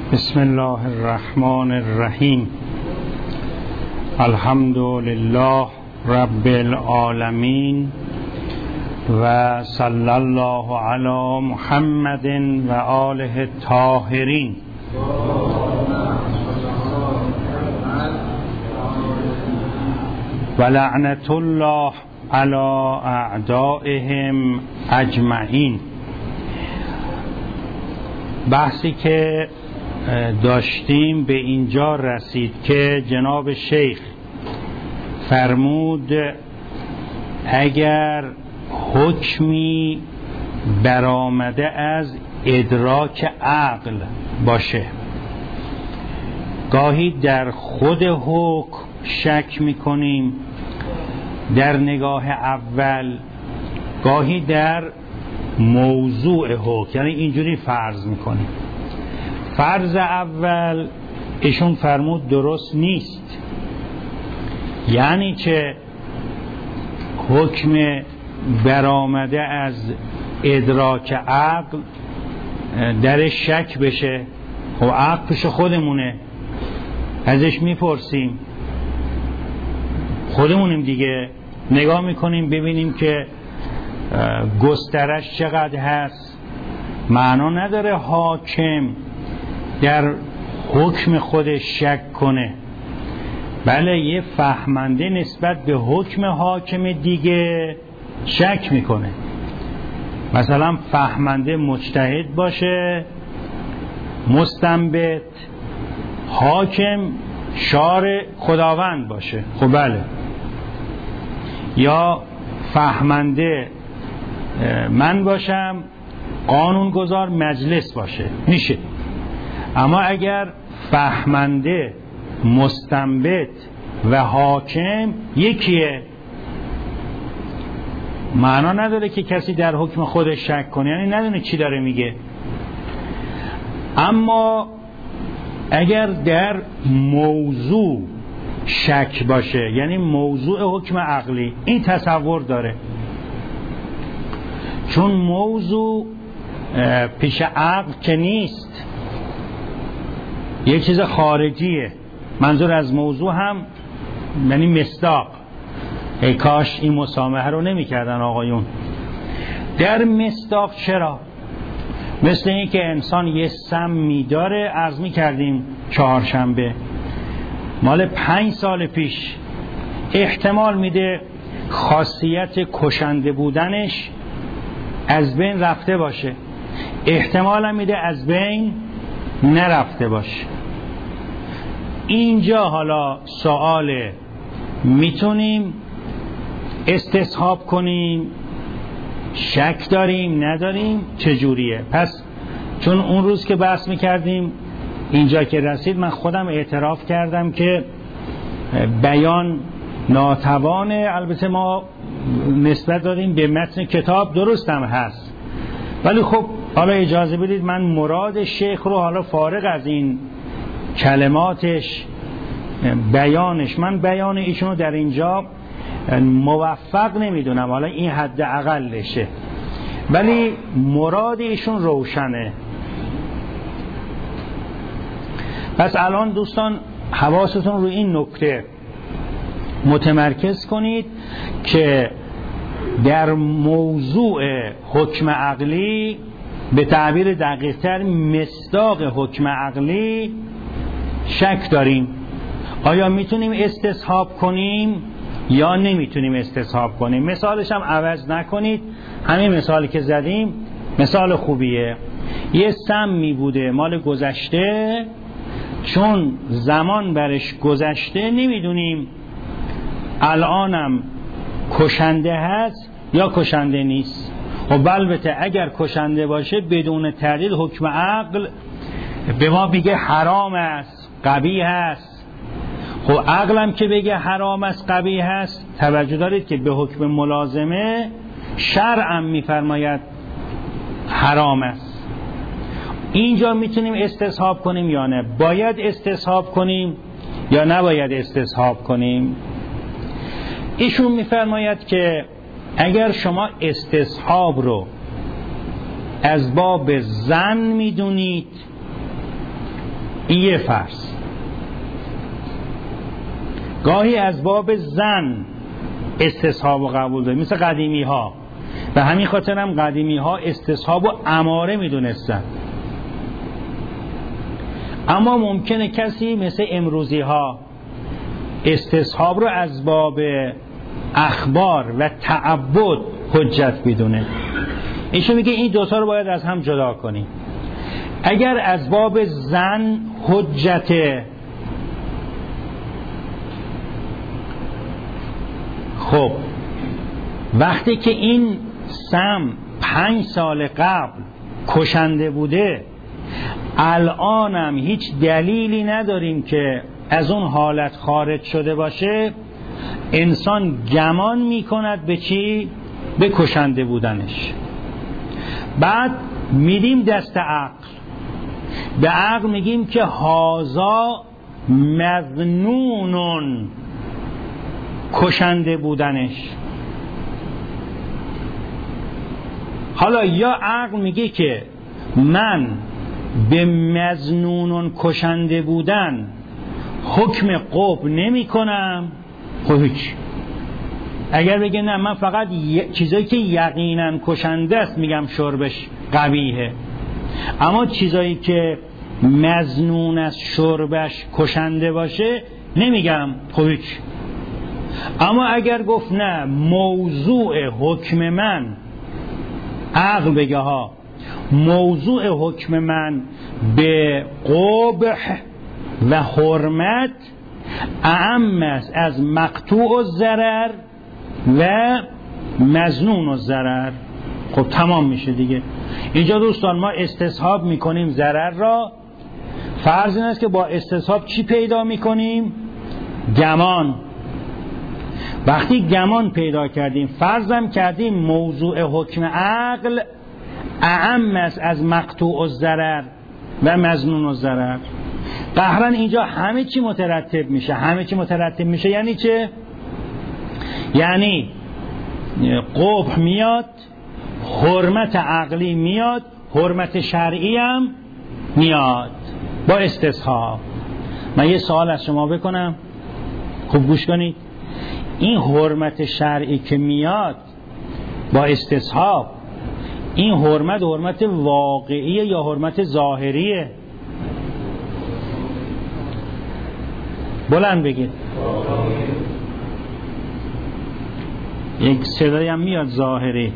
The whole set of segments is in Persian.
بسم الله الرحمن الرحیم. الحمد لله رب العالمین و صلی الله علی محمد و آله الطاهرین. و لعنت الله علی اعدائهم اجمعین. بحثی که داشتیم به اینجا رسید که جناب شیخ فرمود اگر حکمی برآمده از ادراک عقل باشه، گاهی در خود حکم شک میکنیم در نگاه اول، گاهی در موضوع حکم، یعنی اینجوری فرض میکنیم. فرض اول ایشون فرمود درست نیست، یعنی که حکم برآمده از ادراک عقل در شک بشه. خب عقل پیش خودمونه، ازش میپرسیم، خودمونیم دیگه، نگاه میکنیم ببینیم که گسترش چقدر هست. معنا نداره حاکم در حکم خودش شک کنه، بله یه فهمنده نسبت به حکم حاکم دیگه شک میکنه. مثلا فهمنده مجتهد باشه، مستنبط، حاکم شارع خداوند باشه، خب بله. یا فهمنده من باشم، قانون گذار مجلس باشه، میشه. اما اگر فهمنده مستنبط و حاکم یکیه، معنا نداره که کسی در حکم خودش شک کنه، یعنی ندونه چی داره میگه. اما اگر در موضوع شک باشه، یعنی موضوع حکم عقلی، این تصور داره، چون موضوع پیش عقل که نیست، یک چیز خارجیه. منظور از موضوع هم یعنی مصداق. ای کاش این مسامحه رو نمی کردن آقایون. در مصداق چرا؟ مثل این که انسان یه سمی داره، عرض می کردیم چهارشنبه، مال 5 سال پیش، احتمال میده خاصیت کشنده بودنش از بین رفته باشه، احتمال هم میده از بین نرفته باشه. اینجا حالا سواله، میتونیم استصحاب کنیم، شک داریم نداریم، چجوریه؟ پس چون اون روز که بحث میکردیم اینجا که رسید، من خودم اعتراف کردم که بیان ناتوانه. البته ما نسبت دادیم به متن کتاب، درست هم هست، ولی خب حالا اجازه بدید من مراد شیخ رو حالا فارغ از این کلماتش، بیانش، من بیان ایشونو در اینجا موفق نمیدونم، حالا این حد اقلشه، ولی مراد ایشون روشنه. پس الان دوستان حواستون رو این نکته متمرکز کنید که در موضوع حکم عقلی، به تعبیر دقیق‌تر مصداق حکم عقلی، شک داریم. آیا میتونیم استصحاب کنیم یا نمیتونیم استصحاب کنیم؟ مثالش هم عوض نکنید، همین مثالی که زدیم مثال خوبیه. یه سمی بوده مال گذشته، چون زمان برش گذشته نمیدونیم الانم کشنده هست یا کشنده نیست. خب البته اگر کشنده باشه بدون تردید حکم عقل به ما بگه حرام است، قبیح است. خب عقلم که بگه حرام است، قبیح است، توجه دارید که به حکم ملازمه شرعم میفرماید حرام است. اینجا میتونیم استصحاب کنیم یا نه؟ باید استصحاب کنیم یا نباید استصحاب کنیم؟ ایشون میفرماید که اگر شما استصحاب رو از باب ظن میدونید این یه فرض. گاهی از باب زن استصحاب و قبول داریم، مثل قدیمی ها. به همین خاطر هم قدیمی ها استصحاب و اماره می دونستن. اما ممکنه کسی مثل امروزی ها استصحاب رو از باب اخبار و تعبد حجت بدونه. ایشون میگه این دوتا رو باید از هم جدا کنیم. اگر از باب زن حجته، خب وقتی که این سم 5 سال قبل کشنده بوده، الانم هیچ دلیلی نداریم که از اون حالت خارج شده باشه، انسان گمان میکند به چی؟ به کشنده بودنش. بعد میدیم دست عقل، به عقل میگیم که هازا مظنونن، کشنده بودنش. حالا یا عقل میگه که من به مظنونن کشنده بودن حکم قبح نمی کنم، خب هیچ. اگر بگه نه من فقط چیزایی که یقینا کشنده است میگم شربش قبیحه، اما چیزایی که مظنون است شربش کشنده باشه نمیگم، خب هیچ. اما اگر گفت نه موضوع حکم من، عقل بگه ها موضوع حکم من به قبح و حرمت اعم است از مقطوع الضرر و مظنون الضرر، خب تمام میشه دیگه. اینجا دوستان ما استصحاب میکنیم ضرر را. فرض این است که با استصحاب چی پیدا میکنیم؟ گمان. وقتی گمان پیدا کردیم، فرضم کردیم موضوع حکم عقل اعم است از مقطوع الضرر و مظنون الضرر. قهرا اینجا همه چی مترتب میشه. همه چی مترتب میشه یعنی چه؟ یعنی قبح میاد، حرمت عقلی میاد، حرمت شرعی هم میاد با استصحاب. من یه سوال از شما بکنم، خوب گوش کنید. این حرمت شرعی که میاد با استصحاب، این حرمت واقعیه یا حرمت ظاهریه؟ بلند بگید. یک صدایی هم میاد ظاهری.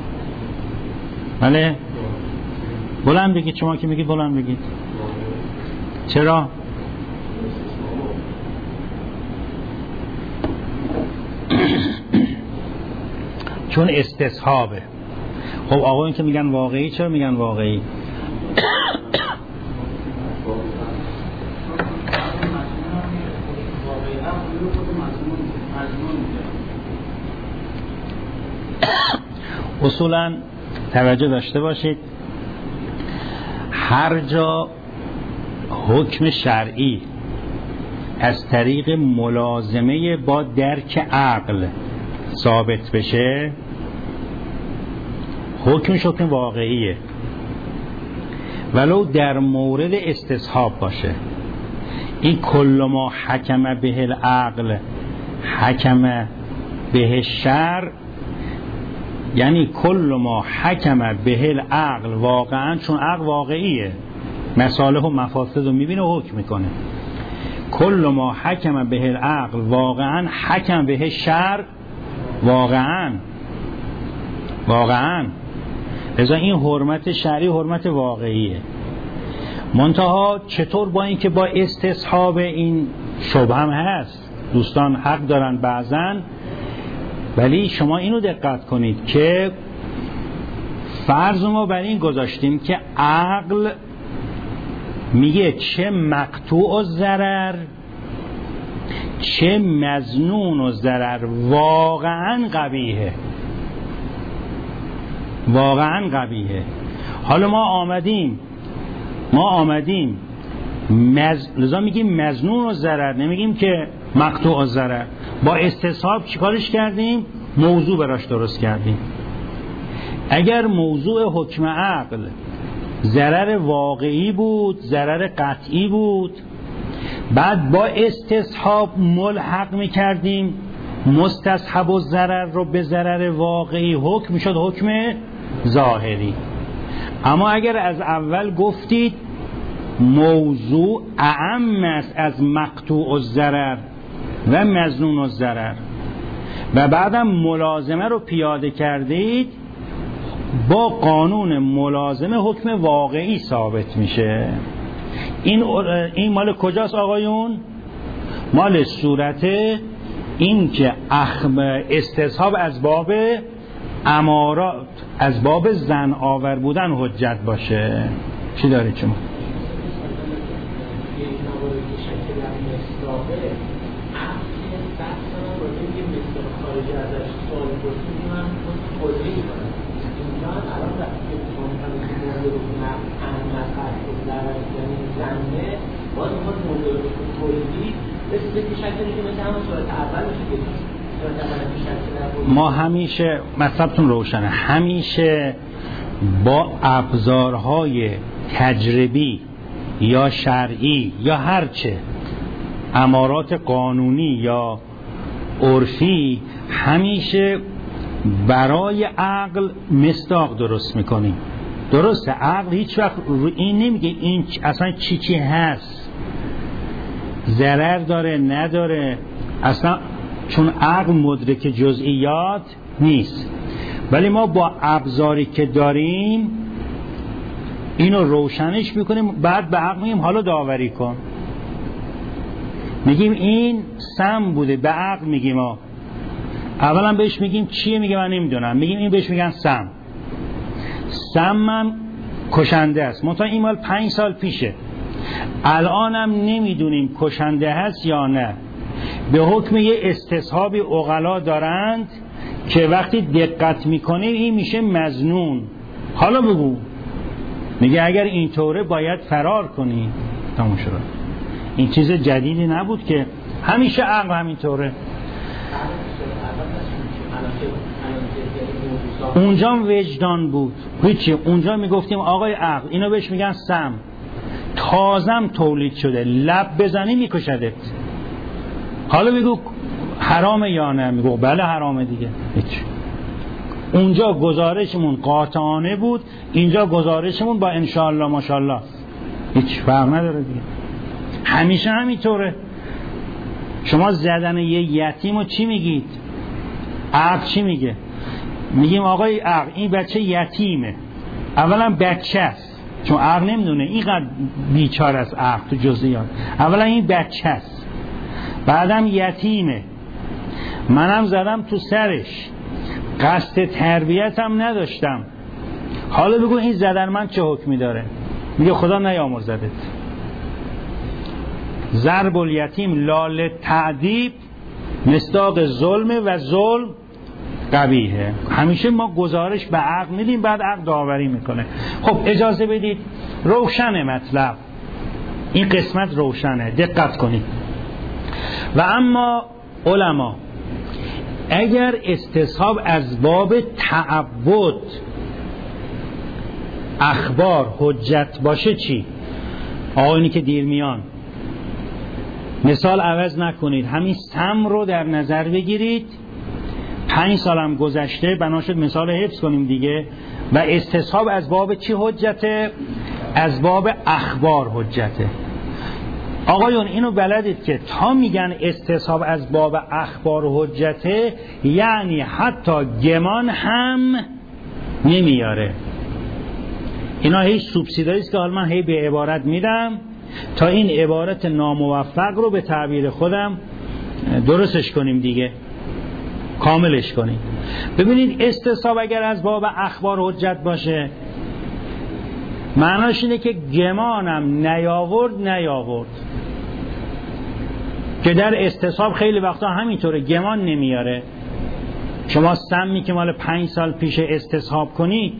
بله بلند بگید. شما که میگید بلند بگید. چرا؟ چون استصحابه. خب آقایون که میگن واقعی، چرا میگن واقعی؟ اصولا توجه داشته باشید، هر جا حکم شرعی از طریق ملازمه با درک عقل ثابت بشه، حکمش حکم واقعیه، ولو در مورد استصحاب باشه. این کل ما حکم به العقل حکم به الشرع، یعنی کل ما حکم به العقل واقعا، چون عقل واقعیه، مصالح و مفاسد رو میبینه و حکم میکنه. کل ما حکم به العقل واقعا حکم به الشرع واقعا. لذا این حرمت شرعی حرمت واقعیه. منتها چطور با اینکه با استصحاب این شبه هم هست، دوستان حق دارن بعضن، ولی شما اینو دقت کنید که فرض ما بر این گذاشتیم که عقل میگه چه مقطوع الضرر چه مظنون الضرر واقعا قبیحه. حالا ما آمدیم لذا میگیم مظنون الضرر، نمیگیم که مقطوع الضرر. با استصحاب چیکارش کردیم؟ موضوع براش درست کردیم. اگر موضوع حکم عقل ضرر واقعی بود، ضرر قطعی بود. بعد با استصحاب ملحق میکردیم مستصحب الضرر رو به ضرر واقعی، حکم میشد حکم ظاهری. اما اگر از اول گفتید موضوع اعم است از مقطوع الضرر و مظنون الضرر و بعدم ملازمه رو پیاده کردید، با قانون ملازمه حکم واقعی ثابت میشه. این مال کجاست آقایون؟ مال صورت این که استصحاب از باب امارات، از باب زن آور بودن حجت باشه. چی دارید شما؟ ما همیشه مطلبتون روشنه، همیشه با ابزارهای تجربی یا شرعی یا هرچه امارات قانونی یا عرفی همیشه برای عقل مصداق درست میکنیم. درسته عقل هیچ وقت این نمیگه این اصلا چی هست، ضرر داره نداره، اصلا چون عقل مدرک جزئیات نیست. ولی ما با ابزاری که داریم اینو روشنش میکنیم، بعد به عقل میگیم حالا داوری کن. میگیم این سم بوده، به عقل میگیم اولا بهش میگیم چیه، میگه من نمیدونم، میگیم این بهش میگن سمم کشنده است، منتها این مال 5 سال پیشه، الانم نمیدونیم کشنده هست یا نه. به حکم یه استصحابی عقلا دارند که وقتی دقت میکنیم این میشه مظنون. حالا بگو، میگه اگر اینطوره باید فرار کنی. تموم شد. این چیز جدیدی نبود که همیشه عقل همینطوره. اونجا وجدان بود، هیچی. اونجا میگفتیم آقای عقل، اینو بهش میگن سم، تازم تولید شده، لب بزنی میکشدت. حالا بگو حرامه یا نه؟ میگو بله حرامه دیگه. هیچ. اونجا گزارشمون قاطعانه بود، اینجا گزارشمون با انشاءالله ماشاءالله. هیچ فرق نداره دیگه، همیشه همینطوره. شما زدن یه یتیمو چی میگید؟ عقل چی میگه؟ میگیم آقای عقل این بچه یتیمه. اولا بچه است، چون عقل نمیدونه اینقدر بیچاره است عقل تو جزئیات. اولا این بچه است، بعدم یتیمه، منم زدم تو سرش، قصد تربیتم نداشتم. حالا بگو این زدن من چه حکمی داره؟ میگه خدا نیامرزدت. ضرب الیتیم لال تعذیب مصداق ظلم و ظلم قبیحه. همیشه ما گزارش به عقل میدیم، بعد عقل داوری میکنه. خب اجازه بدید روشن مطلب، این قسمت روشنه، دقت کنید. و اما علما اگر استصحاب از باب تعبد اخبار حجت باشه چی؟ آقایونی که دیر میان مثال عوض نکنید، همین سم رو در نظر بگیرید. 5 سالم گذشته، بنا شد مثال حفظ کنیم دیگه. و استصحاب از باب چی حجته؟ از باب اخبار حجته. آقایون اینو بلدید که تا میگن استصحاب از باب اخبار حجته، یعنی حتی گمان هم نمیاره. اینا هیچ سوبسیدایی است که حالا من هی به عبارت میدم تا این عبارت ناموفق رو به تعبیر خودم درستش کنیم دیگه، کاملش کنیم. ببینید استصحاب اگر از باب اخبار حجت باشه، معناش اینه که گمانم نیاورد، که در استصحاب خیلی وقتا همینطوره، گمان نمیاره. شما سمی که مال 5 سال پیش استصحاب کنید،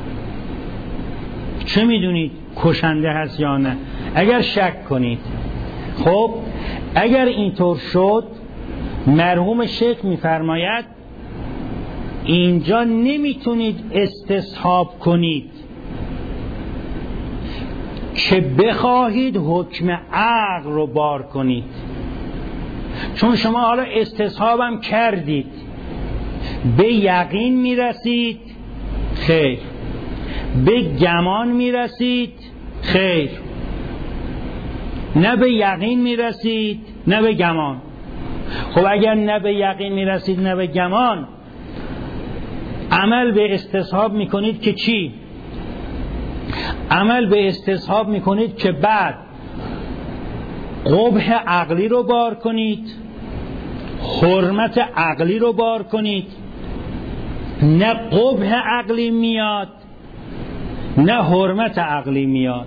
چه میدونید کشنده هست یا نه؟ اگر شک کنید، خب اگر اینطور شد، مرحوم شیخ میفرماید اینجا نمیتونید استصحاب کنید، که بخواهید حکم عقل رو بار کنید. چون شما حالا استصحابم کردید، به یقین میرسید؟ خیر. به گمان میرسید؟ خیر. نه به یقین میرسید نه به گمان. خب اگر نه به یقین میرسید نه به گمان، عمل به استصحاب میکنید که چی؟ عمل به استصحاب میکنید که بعد قبح عقلی رو بار کنید، حرمت عقلی رو بار کنید. نه قبح عقلی میاد نه حرمت عقلی میاد.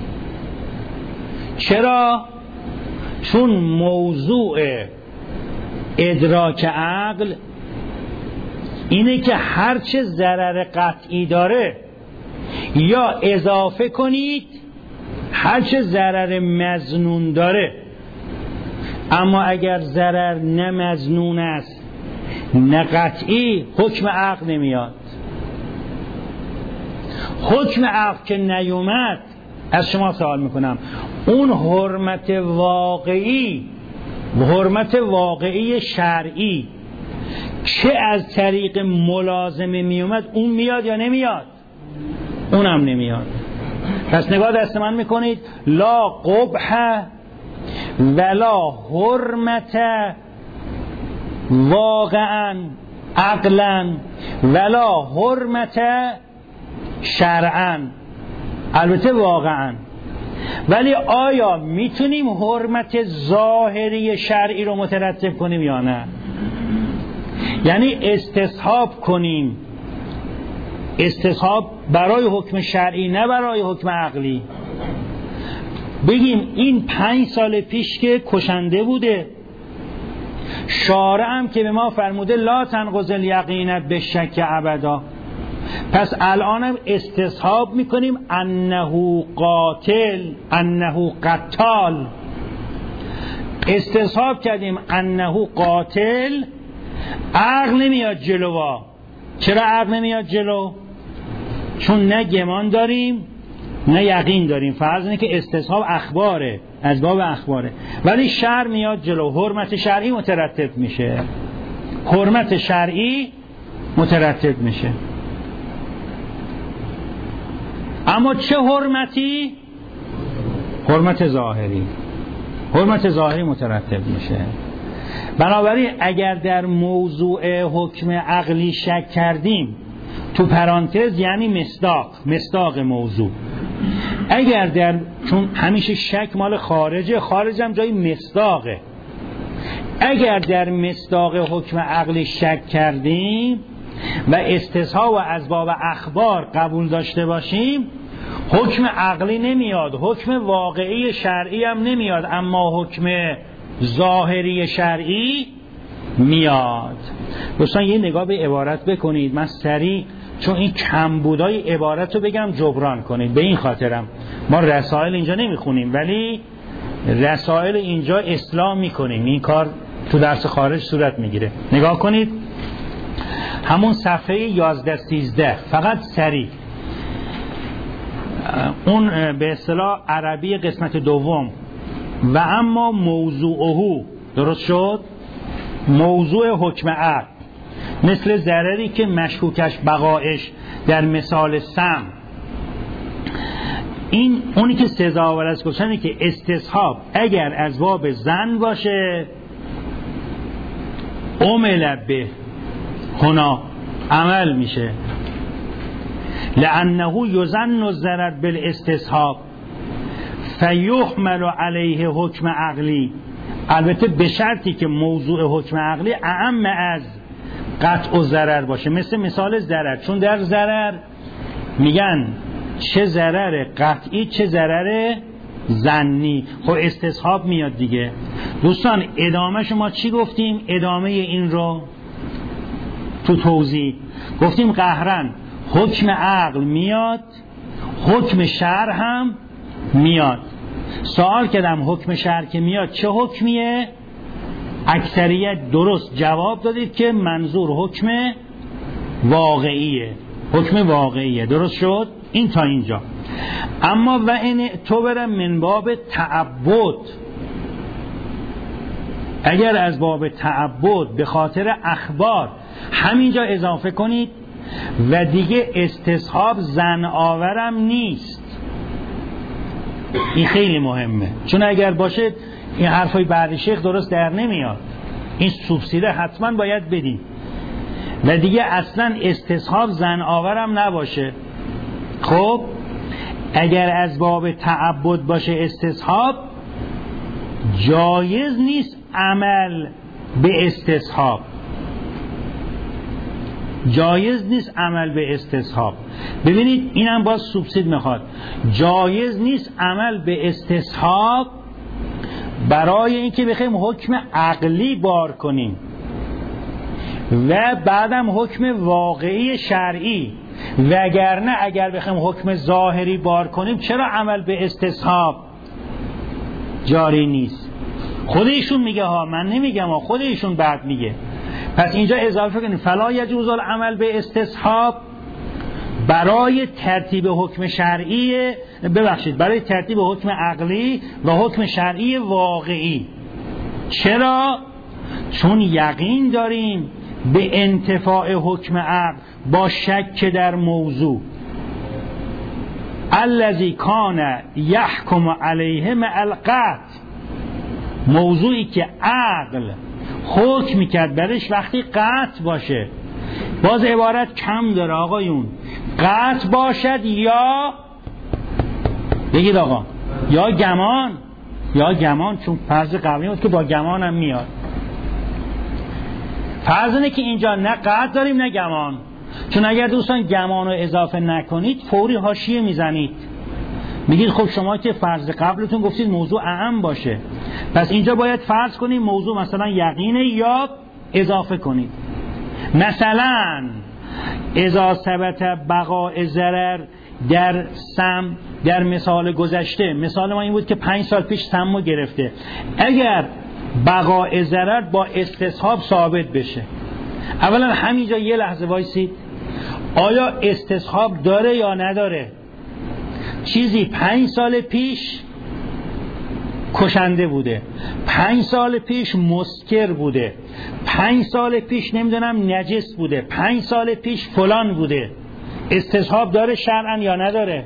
چرا؟ چون موضوع ادراک عقل اینه که هرچه ضرر قطعی داره یا اضافه کنید، هرچه ضرر مظنون داره. اما اگر ضرر نه مظنون است نه قطعی، حکم عقل نمیاد. حکم عقل که نیومد، از شما سوال میکنم، اون حرمت واقعی شرعی که از طریق ملازمه میومد، اون میاد یا نمیاد؟ اونم نمیاد. پس نگاه دست من میکنید، لا قبح ولا حرمت واقعا عقلا ولا حرمت شرعا. البته واقعا، ولی آیا میتونیم حرمت ظاهری شرعی رو مترتب کنیم یا نه؟ یعنی استصحاب کنیم، استصحاب برای حکم شرعی نه برای حکم عقلی. بگیم این 5 سال پیش که کشنده بوده، شارع هم که به ما فرموده لا تنقض الیقین بالشک ابدا، پس الانم استصحاب میکنیم انه قاتل، انه قتال. استصحاب کردیم انه قاتل، عقل نمیاد جلو. چرا عقل نمیاد جلو؟ چون نه گمان داریم نه یقین داریم. فرض اینه که استصحاب اخباره، از باب اخباره، ولی شرع میاد جلو. حرمت شرعی مترتب میشه، حرمت شرعی مترتب میشه. اما چه حرمتی؟ حرمت ظاهری. حرمت ظاهری مترتب میشه. بنابراین اگر در موضوع حکم عقلی شک کردیم، تو پرانتز یعنی مصداق موضوع. اگر در، چون همیشه شک مال خارجه، خارج هم جای مصداقه، اگر در مصداق حکم عقلی شک کردیم و استصحاب و اسباب اخبار قبول داشته باشیم، حکم عقلی نمیاد، حکم واقعی شرعی هم نمیاد، اما حکم ظاهری شرعی میاد. دوستان یه نگاه به عبارت بکنید. من سریع، چون این کمبودای عبارت رو بگم جبران کنید، به این خاطرم ما رسائل اینجا نمیخونیم ولی رسائل اینجا اصلاح میکنیم. این کار تو درس خارج صورت میگیره. نگاه کنید همون صفحه 11-13، فقط سریع. اون به اصطلاح عربی قسمت دوم. و اما موضوعه، درست شد؟ موضوع حکم عقل مثل ضرری که مشکوکش بقایش در مثال سم، این اونی که سزاوار است گفتنه که استصحاب اگر از باب ظن باشه عمل به هنا عمل میشه، لانه یظن الضرر بالاستصحاب فیحمل علیه حکم عقلی. البته به شرطی که موضوع حکم عقلی اعم از قطع و ضرر باشه. مثال ضرر، چون در ضرر میگن چه ضرر قطعی چه ضرر ظنی، خب استصحاب میاد دیگه. دوستان ادامه شما چی گفتیم؟ ادامه این رو تو توضیح گفتیم قهرن حکم عقل میاد، حکم شرع هم میاد. سوال کردم حکم شرع که میاد چه حکمیه؟ اکثریت درست جواب دادید که منظور حکم واقعیه. حکم واقعیه. درست شد؟ این تا اینجا. اما و این تو برم من باب تعبد، اگر از باب تعبد به خاطر اخبار همینجا اضافه کنید و دیگه استصحاب زن آورم نیست. این خیلی مهمه، چون اگر باشه این حرفای بعد شیخ درست در نمیاد. این سوبسیده حتما باید بدیم و دیگه اصلا استصحاب زن آورم نباشه. خب اگر از باب تعبد باشه استصحاب، جایز نیست عمل به استصحاب، جایز نیست عمل به استصحاب. ببینید اینم باز سوبسید میخواد. جایز نیست عمل به استصحاب برای اینکه بخوایم حکم عقلی بار کنیم و بعدم حکم واقعی شرعی، وگرنه اگر بخوایم حکم ظاهری بار کنیم چرا عمل به استصحاب جاری نیست؟ خودشون میگه ها، من نمیگم ها، خودشون بعد میگه. پس اینجا اضافه کنیم فلا یجوز العمل به استصحاب برای ترتیب حکم شرعی، برای ترتیب حکم عقلی و حکم شرعی واقعی. چرا؟ چون یقین داریم به انتفاع حکم عقل با شک در موضوع. الذی کان یحکم علیه مع القطع، موضوعی که عقل حکم میکرد برش وقتی قطع باشه. باز عبارت کم داره آقایون، قطع باشد یا بگید آقا یا گمان، یا گمان، چون فرض قبلی بود که با گمان هم میاد. فرض اینه که اینجا نه قطع داریم نه گمان، چون اگر دوستان گمان رو اضافه نکنید فوری حاشیه میزنید، میگید خب شما که فرض قبلتون گفتید موضوع اعم باشه، پس اینجا باید فرض کنید موضوع مثلا یقینه یا اضافه کنید. مثلا اذا ثبت بقاء ضرر در سم، در مثال گذشته مثال ما این بود که 5 سال پیش سمو گرفته، اگر بقاء ضرر با استصحاب ثابت بشه، اولا همینجا یه لحظه وایسید، آیا استصحاب داره یا نداره؟ چیزی 5 سال پیش کشنده بوده، 5 سال پیش مسکر بوده، 5 سال پیش نمیدونم نجس بوده، 5 سال پیش فلان بوده، استصحاب داره شرعا یا نداره؟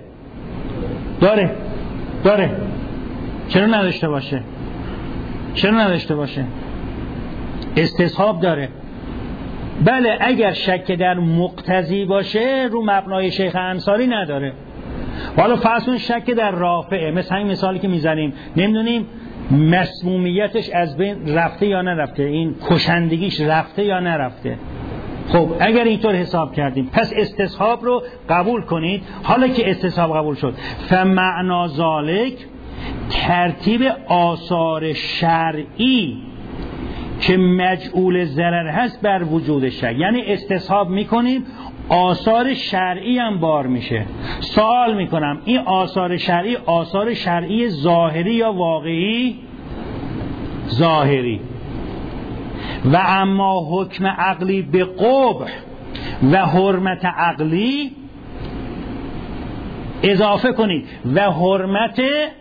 داره. چرا نداشته باشه؟ چرا نداشته باشه؟ استصحاب داره. بله اگر شک در مقتضی باشه رو مبنای شیخ انصاری نداره. حالا فرض کن شک در رافعه، مثل همین مثالی که میزنیم نمیدونیم مسمومیتش از بین رفته یا نرفته، این کشندگیش رفته یا نرفته. خب اگر اینطور حساب کردیم پس استصحاب رو قبول کنید. حالا که استصحاب قبول شد، فمعنا ذالک ترتیب آثار شرعی که مجعول ضرر هست بر وجود شک، یعنی استصحاب میکنیم آثار شرعی هم بار میشه. سوال میکنم این آثار شرعی ظاهری یا واقعی؟ ظاهری. و اما حکم عقلی به قبح و حرمت عقلی اضافه کنید و حرمت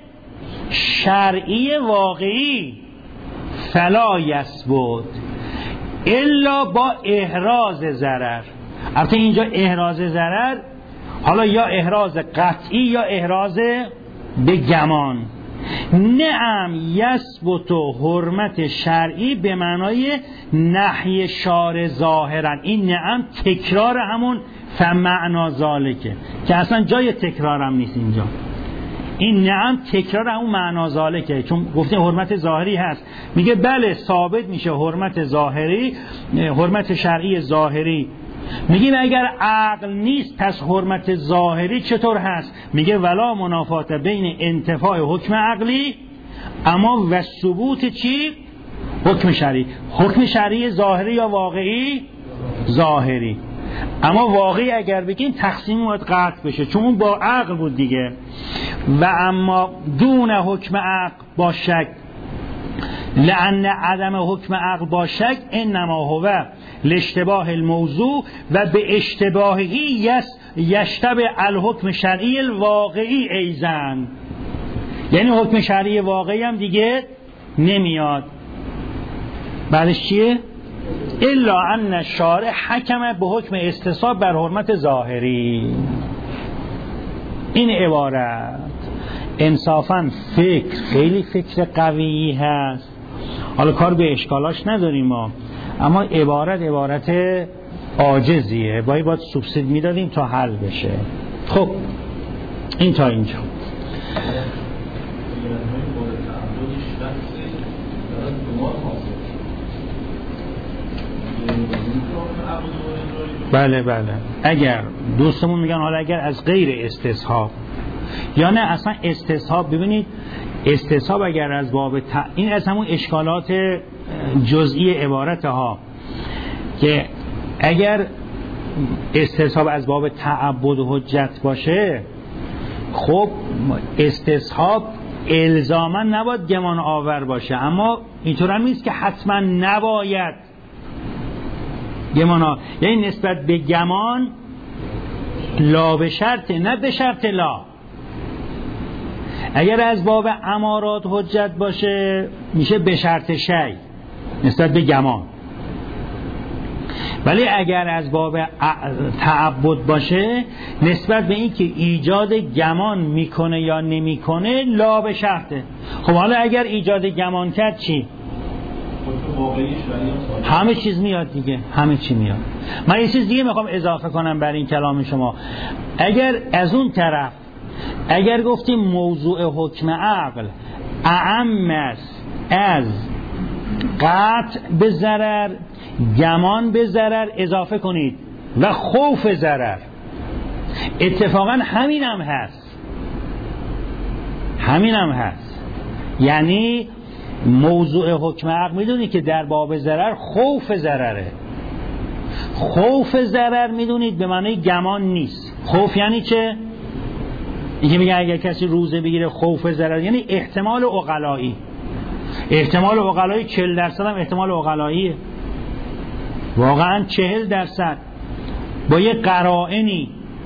شرعی واقعی فلا یثبت الا با احراز ضرر. البته اینجا احراز ضرر حالا یا احراز قطعی یا احراز به گمان. نعم یثبت حرمت شرعی به معنای نهی شارع ظاهرا. این نعم تکرار همون فمعنا ذالکه که اصلا جای تکرارم نیست اینجا. این نعم تکرار همون معنا ذالکه، چون گفتیم حرمت ظاهری هست. میگه بله ثابت میشه حرمت ظاهری، حرمت شرعی ظاهری. میگیم اگر عقل نیست پس حرمت ظاهری چطور هست؟ میگه ولا منافات بین انتفاع حکم عقلی اما و ثبوت چی؟ حکم شرعی. حکم شرعی ظاهری یا واقعی؟ ظاهری. اما واقعی اگر بگیم تقسیم باید قطع بشه چون اون با عقل بود دیگه. و اما دون حکم عقل با شک لأن عدم حکم عقل با شک انما هو لاشتباه الموضوع و به اشتباهی یشتبه الحکم شرعی الواقعی ایزن، یعنی حکم شرعی واقعی هم دیگه نمیاد. بعدش چیه؟ الا ان الشارع حکم به حکم استصحاب بر حرمت ظاهری. این عبارت انصافاً خیلی فکر قوی هست. حالا کار به اشکالاش نداریم ما، اما عبارت عاجزیه، باید سوبسید میدادیم تا حل بشه. خب این تا اینجا. بله اگر دوستمون میگن حالا اگر از غیر استصحاب یا نه اصلا استصحاب، ببینید استصحاب اگر از باب این از همون اشکالات جزئی عبارت ها که اگر استصحاب از باب تعبد و حجت باشه، خب استصحاب الزاما نباید گمان آور باشه، اما اینطور هم نیست که حتما نباید گمان آور، یعنی نسبت به گمان لا به شرط نه به شرط لا. اگر از باب امارات حجت باشه میشه به شرط شی نسبت به گمان، ولی اگر از باب تعبد باشه نسبت به این که ایجاد گمان میکنه یا نمیکنه لا به شرطه. خب حالا اگر ایجاد گمان کرد چی؟ همه چیز میاد دیگه، همه چی میاد. من یه چیز دیگه میخوام اضافه کنم بر این کلام شما. اگر از اون طرف اگر گفتیم موضوع حکم عقل اعم است از قطع به ضرر، گمان به ضرر اضافه کنید و خوف ضرر، اتفاقا همین هم هست. یعنی موضوع حکم عقل میدونی که در باب ضرر خوف ضرره. خوف ضرر میدونید به معنی گمان نیست. خوف یعنی چه؟ اینکه میگه اگر کسی روزه بگیره خوف ضرر، یعنی احتمال عقلایی. احتمال عقلایی 40% هم احتمال عقلاییه، واقعا 40% با یه قرائنی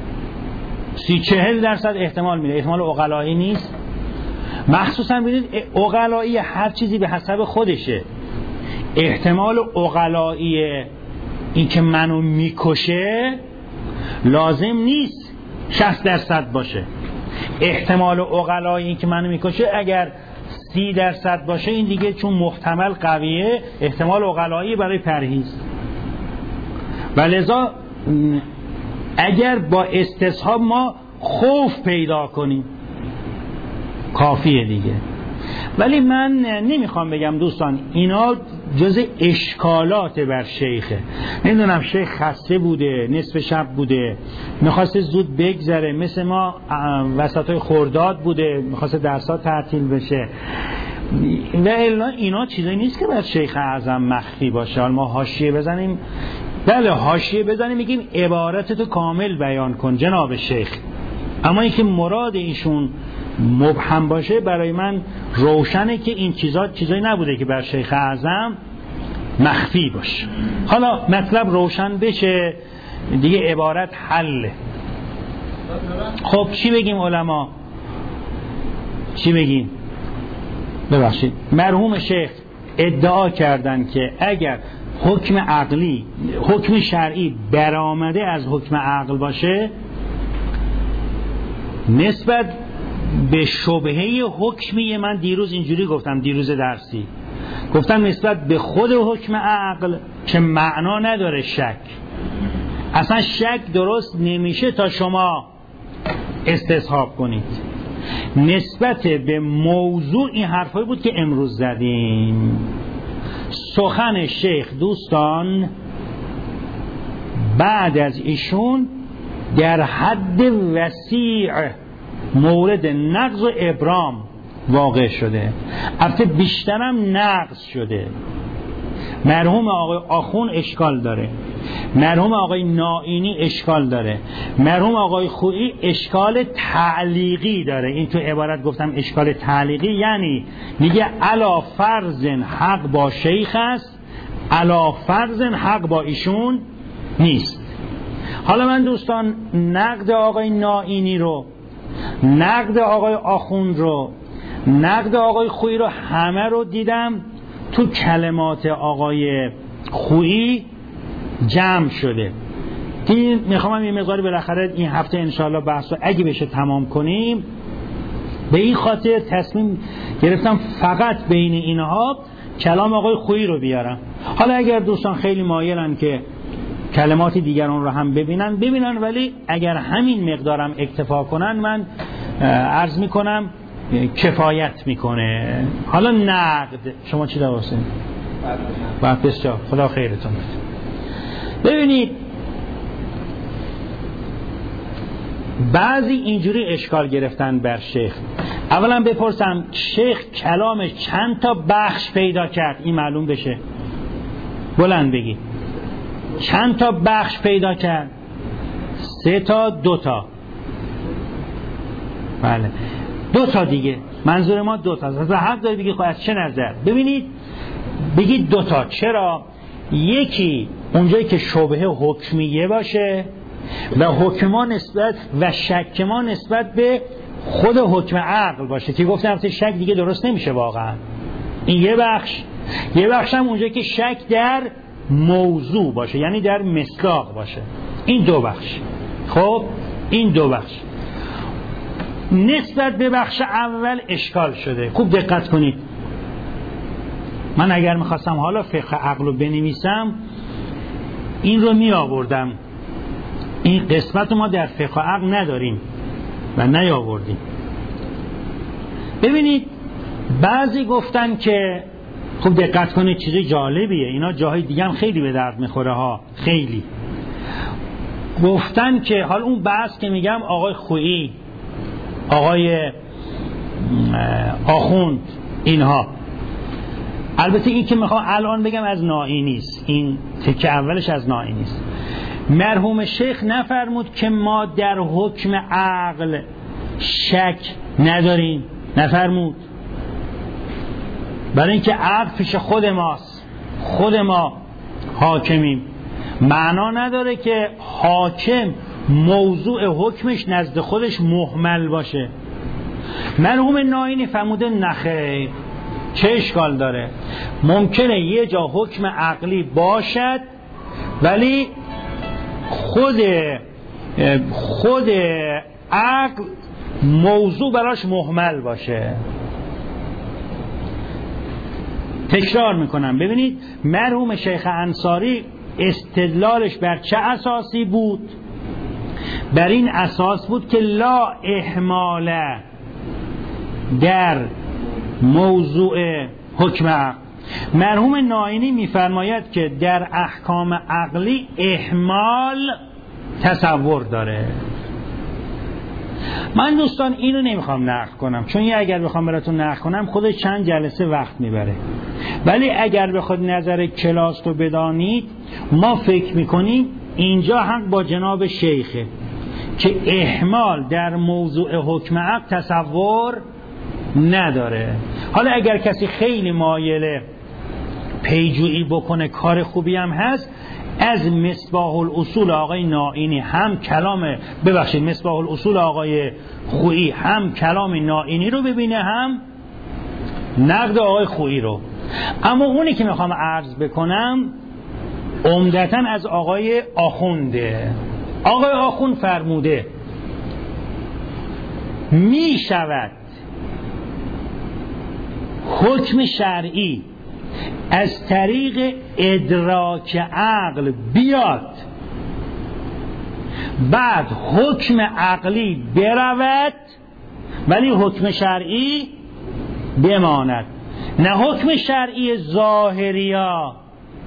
30-40% احتمال میده، احتمال عقلایی نیست. مخصوصا ببینید عقلایی هر چیزی به حسب خودشه. احتمال عقلایی این که منو میکشه لازم نیست 60% باشه. احتمال عقلایی این که منو میکشه اگر 30% باشه این دیگه چون محتمل قویه احتمال عقلایی برای پرهیز. ولذا اگر با استصحاب ما خوف پیدا کنیم کافیه دیگه. ولی من نمیخوام بگم دوستان اینا جز اشکالات بر شیخه. نمیدونم شیخ خسته بوده، نصف شب بوده، میخواسته زود بگذره، مثل ما وسطای خرداد بوده، میخواسته درسات تعطیل بشه. و الا اینا چیزایی نیست که بر شیخ اعظم مخفی باشه. حالا ما حاشیه بزنیم، بله حاشیه بزنیم میگیم عبارتتو کامل بیان کن جناب شیخ، اما اینکه مراد ایشون مبهم باشه برای من روشنه که این چیزایی نبوده که بر شیخ اعظم مخفی باشه. حالا مطلب روشن بشه دیگه عبارت حله. خب چی بگیم علما؟ چی بگیم؟ ببخشید مرحوم شیخ ادعا کردن که اگر حکم شرعی برآمده از حکم عقل باشه نسبت به شبهه حکمی، من دیروز اینجوری گفتم، دیروز درسی گفتم نسبت به خود حکم عقل که معنا نداره شک، اصلا شک درست نمیشه تا شما استصحاب کنید. نسبت به موضوع این حرفایی بود که امروز زدیم. سخن شیخ دوستان بعد از ایشون در حد وسیع مورد نقض و ابرام واقع شده، البته بیشترم نقض شده، مرحوم آقای آخون اشکال داره، مرحوم آقای نائینی اشکال داره، مرحوم آقای خویی اشکال تعلیقی داره. این تو عبارت گفتم اشکال تعلیقی، یعنی میگه علا فرض حق با شیخ است، علا فرض حق با ایشون نیست. حالا من دوستان نقد آقای نائینی رو، نقد آقای آخوند رو، نقد آقای خویی رو همه رو دیدم تو کلمات آقای خویی جمع شده. میخوام یه مقداری بالاخره این هفته انشاءالله بحث رو اگه بشه تمام کنیم. به این خاطر تصمیم گرفتم فقط بین اینها کلام آقای خویی رو بیارم. حالا اگر دوستان خیلی مایلن که کلمات دیگران رو هم ببینن، ولی اگر همین مقدارم اکتفا کنن من عرض میکنم کفایت میکنه. حالا نقد شما چی دوستین؟ بسیار خدا خیرتون بده. ببینید بعضی اینجوری اشکال گرفتن بر شیخ. اولا بپرسم شیخ کلامش چند تا بخش پیدا کرد؟ این معلوم بشه، بلند بگی چند تا بخش پیدا کرد؟ 3 تا 2 تا. بله 2 تا دیگه، منظور ما 2 تا. از حق داری بگی خب از چه نظر؟ ببینید بگید 2 تا. چرا؟ یکی اونجایی که شبهه حکمیه باشه و حکما نسبت و شک ما نسبت به خود حکم عقل باشه که گفتم شک دیگه درست نمیشه واقعا. این یه بخش. یه بخش هم اونجایی که شک در موضوع باشه، یعنی در مصداق باشه. این 2 بخش. خب این 2 بخش نسبت به بخش اول اشکال شده. خوب دقت کنید. من اگر میخواستم حالا فقه عقل رو بنویسم این رو می آوردم. این قسمت ما در فقه عقل نداریم و نیاوردیم. ببینید بعضی گفتن که خوب دقت کنید چیز جالبیه، اینا جاهای دیگه هم خیلی به درد میخوره ها، خیلی گفتن که حال اون بحث که میگم آقای خویی، آقای آخوند، اینها، البته این که میخوام الان بگم از نائینی است، این تکه اولش از نائینی است. مرحوم شیخ نفرمود که ما در حکم عقل شک نداریم، نفرمود، برای اینکه عقل پیش خود ماست، خود ما حاکمیم. معنا نداره که حاکم موضوع حکمش نزد خودش مهمل باشه. مرحوم نائینی فرموده نخیر، چه اشکال داره؟ ممکنه یه جا حکم عقلی باشد ولی خود عقل موضوع براش مهمل باشه. تکرار میکنم. ببینید مرحوم شیخ انصاری استدلالش بر چه اساسی بود؟ بر این اساس بود که لا اهمال در موضوع حکم عقل. مرحوم نائینی میفرماید که در احکام عقلی اهمال تصور داره. من دوستان اینو نمیخوام نقد کنم، چون اگر بخوام براتون نقد کنم خودش چند جلسه وقت میبره، ولی اگر بخواد نظر کلاس رو بدانید، ما فکر میکنیم اینجا حق با جناب شیخه که اهمال در موضوع حکم عقل تصور نداره. حالا اگر کسی خیلی مایله پیجویی بکنه کار خوبی هم هست، از مصباح الاصول آقای نائینی هم کلام مصباح الاصول آقای خویی هم کلام نائینی رو ببینه، هم نقد آقای خویی رو. اما اونی که میخوام عرض بکنم عمدتاً از آقای آخونده. آقای آخوند فرموده می شود حکم شرعی از طریق ادراک عقل بیاد، بعد حکم عقلی برود ولی حکم شرعی بماند، نه حکم شرعی ظاهریا،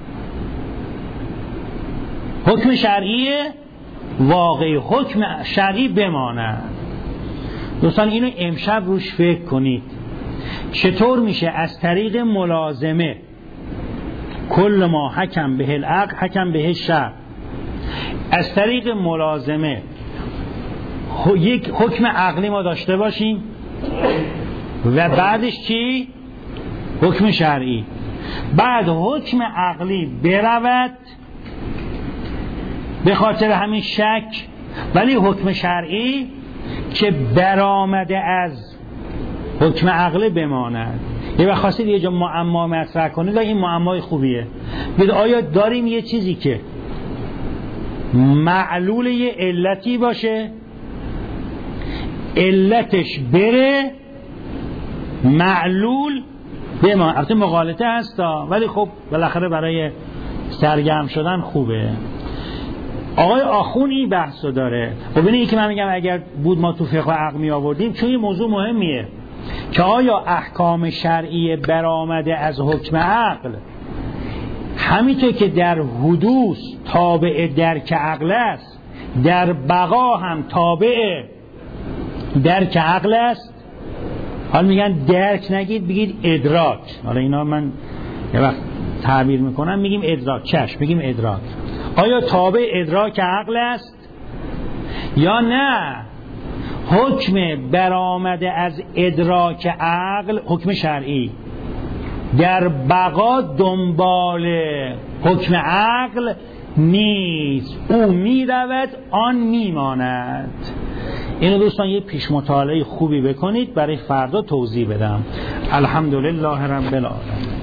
حکم شرعی واقعی، حکم شرعی بماند. دوستان اینو امشب روش فکر کنید. چطور میشه از طریق ملازمه کل ما حکم به العقل حکم به الشرع. از طریق ملازمه یک حکم عقلی ما داشته باشیم و بعدش چی؟ حکم شرعی. بعد حکم عقلی برود به خاطر همین شک، ولی حکم شرعی که برآمده از حکم عقلی بماند. یه وقت خواستید یه جا معما مطرح کنید و این معمای خوبیه، بید آیا داریم یه چیزی که معلول یه علتی باشه، علتش بره، معلول بماند. البته مغالطه هستا ولی خب بالاخره برای سرگرم شدن خوبه. آقای آخون این بحثو داره. خب اینه که من میگم اگر بود ما تو فقه و عقل می آوردیم، چون این موضوع مهمیه که آیا احکام شرعی برآمده از حکم عقل همینطور که در حدوث تابع درک عقل است، در بقا هم تابع درک عقل است. حالا میگن درک نگید، بگید ادراک. حالا اینا من یه وقت تعبیر میکنم میگیم ادراک، چشم میگیم ادراک. آیا تابع ادراک عقل است یا نه حکم برآمده از ادراک عقل، حکم شرعی در بقا دنبال حکم عقل نیست، او میرود آن میماند. اینو دوستان یه پیش مطالعه خوبی بکنید برای فردا توضیح بدم. الحمدلله رب العالمین.